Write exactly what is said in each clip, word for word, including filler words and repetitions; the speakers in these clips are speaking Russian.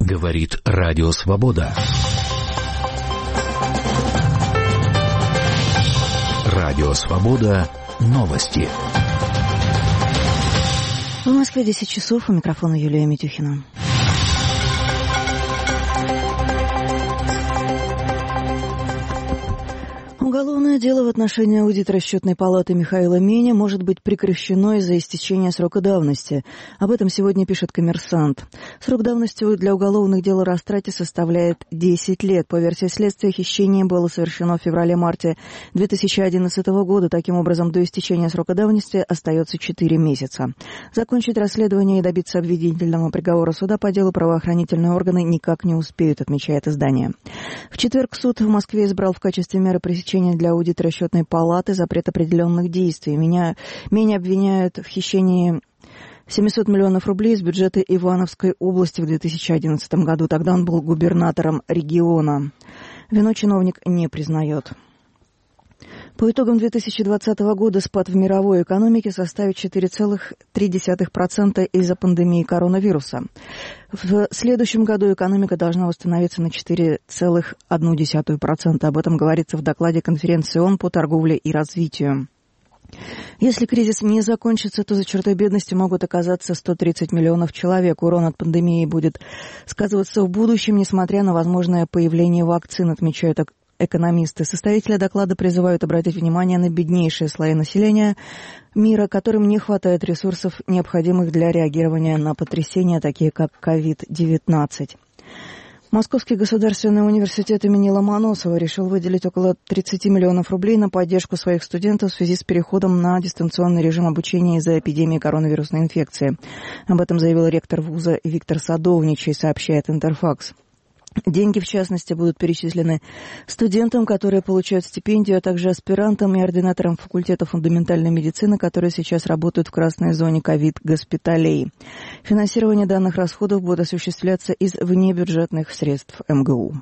Говорит Радио Свобода. Радио Свобода. Новости. В Москве десять часов. У микрофона Юлия Митюхина. Уголовное дело в отношении аудитора Счетной палаты Михаила Меня может быть прекращено из-за истечения срока давности. Об этом сегодня пишет «Коммерсант». Срок давности для уголовных дел о растрате составляет десять лет. По версии следствия, хищение было совершено в феврале-марте две тысячи одиннадцатого года. Таким образом, до истечения срока давности остается четыре месяца. Закончить расследование и добиться обвинительного приговора суда по делу правоохранительные органы никак не успеют, отмечает издание. В четверг суд в Москве избрал в качестве меры пресечения для аудитора Счетной палаты запрет определенных действий. Меня, меня обвиняют в хищении семьсот миллионов рублей из бюджета Ивановской области в две тысячи одиннадцатом году. Тогда он был губернатором региона. Вину чиновник не признает. По итогам две тысячи двадцатого года спад в мировой экономике составит четыре целых три десятых процента из-за пандемии коронавируса. В следующем году экономика должна восстановиться на четыре целых одну десятую процента. Об этом говорится в докладе конференции ООН по торговле и развитию. Если кризис не закончится, то за чертой бедности могут оказаться сто тридцать миллионов человек. Урон от пандемии будет сказываться в будущем, несмотря на возможное появление вакцин, отмечают экономисты. Составители доклада призывают обратить внимание на беднейшие слои населения мира, которым не хватает ресурсов, необходимых для реагирования на потрясения, такие как ковид девятнадцать. Московский государственный университет имени Ломоносова решил выделить около тридцать миллионов рублей на поддержку своих студентов в связи с переходом на дистанционный режим обучения из-за эпидемии коронавирусной инфекции. Об этом заявил ректор вуза Виктор Садовничий, сообщает Интерфакс. Деньги, в частности, будут перечислены студентам, которые получают стипендию, а также аспирантам и ординаторам факультета фундаментальной медицины, которые сейчас работают в красной зоне ковид-госпиталей. Финансирование данных расходов будет осуществляться из внебюджетных средств эм гэ у.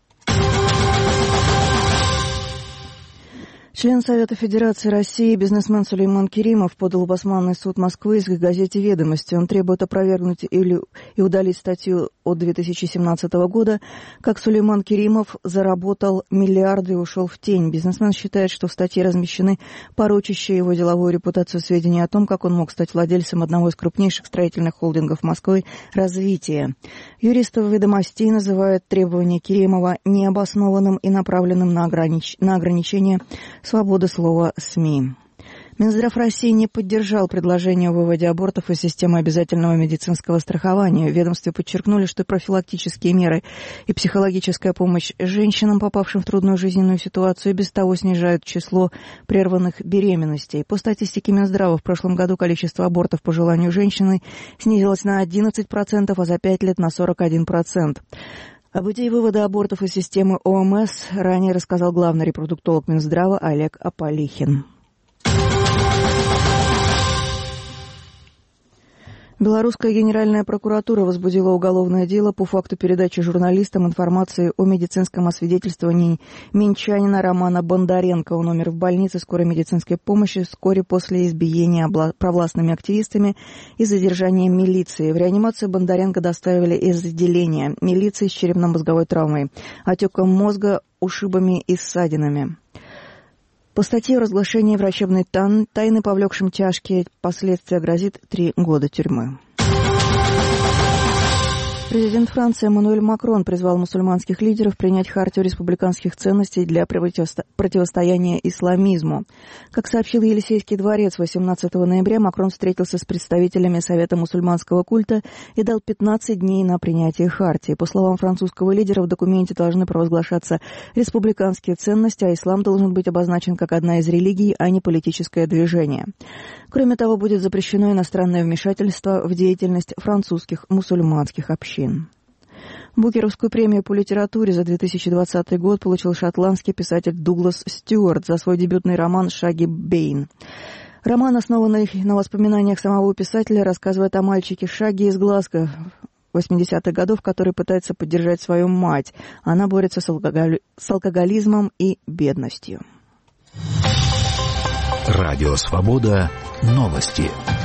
Член Совета Федерации России, бизнесмен Сулейман Керимов подал в Басманный суд Москвы иск к газете «Ведомости». Он требует опровергнуть или и удалить статью от две тысячи семнадцатого года, как Сулейман Керимов заработал миллиарды и ушел в тень. Бизнесмен считает, что в статье размещены порочащие его деловую репутацию сведения о том, как он мог стать владельцем одного из крупнейших строительных холдингов Москвы «Развитие». Юристы «Ведомостей» называют требования Керимова необоснованным и направленным на, огранич... на ограничение свободы слова СМИ. Минздрав России не поддержал предложение о выводе абортов из системы обязательного медицинского страхования. В ведомстве подчеркнули, что профилактические меры и психологическая помощь женщинам, попавшим в трудную жизненную ситуацию, без того снижают число прерванных беременностей. По статистике Минздрава, в прошлом году количество абортов по желанию женщины снизилось на одиннадцать процентов, а за пять лет на сорок один процент. Об идее вывода абортов из системы о эм эс ранее рассказал главный репродуктолог Минздрава Олег Аполихин. Белорусская генеральная прокуратура возбудила уголовное дело по факту передачи журналистам информации о медицинском освидетельствовании минчанина Романа Бондаренко. Он умер в больнице скорой медицинской помощи вскоре после избиения провластными активистами и задержания милиции. В реанимацию Бондаренко доставили из отделения милиции с черепно-мозговой травмой, отеком мозга, ушибами и ссадинами. По статье «Разглашение врачебной тайны, повлекшим тяжкие последствия, грозит три года тюрьмы». Президент Франции Эммануэль Макрон призвал мусульманских лидеров принять хартию республиканских ценностей для противостояния исламизму. Как сообщил Елисейский дворец, восемнадцатого ноября Макрон встретился с представителями Совета мусульманского культа и дал пятнадцать дней на принятие хартии. По словам французского лидера, в документе должны провозглашаться республиканские ценности, а ислам должен быть обозначен как одна из религий, а не политическое движение. Кроме того, будет запрещено иностранное вмешательство в деятельность французских мусульманских общин. Букеровскую премию по литературе за две тысячи двадцатый год получил шотландский писатель Дуглас Стюарт за свой дебютный роман «Шаги Бэйн». Роман, основанный на воспоминаниях самого писателя, рассказывает о мальчике Шаги из Глазго восьмидесятых годов, который пытается поддержать свою мать. Она борется с, алкоголь... с алкоголизмом и бедностью. Радио «Свобода». Новости.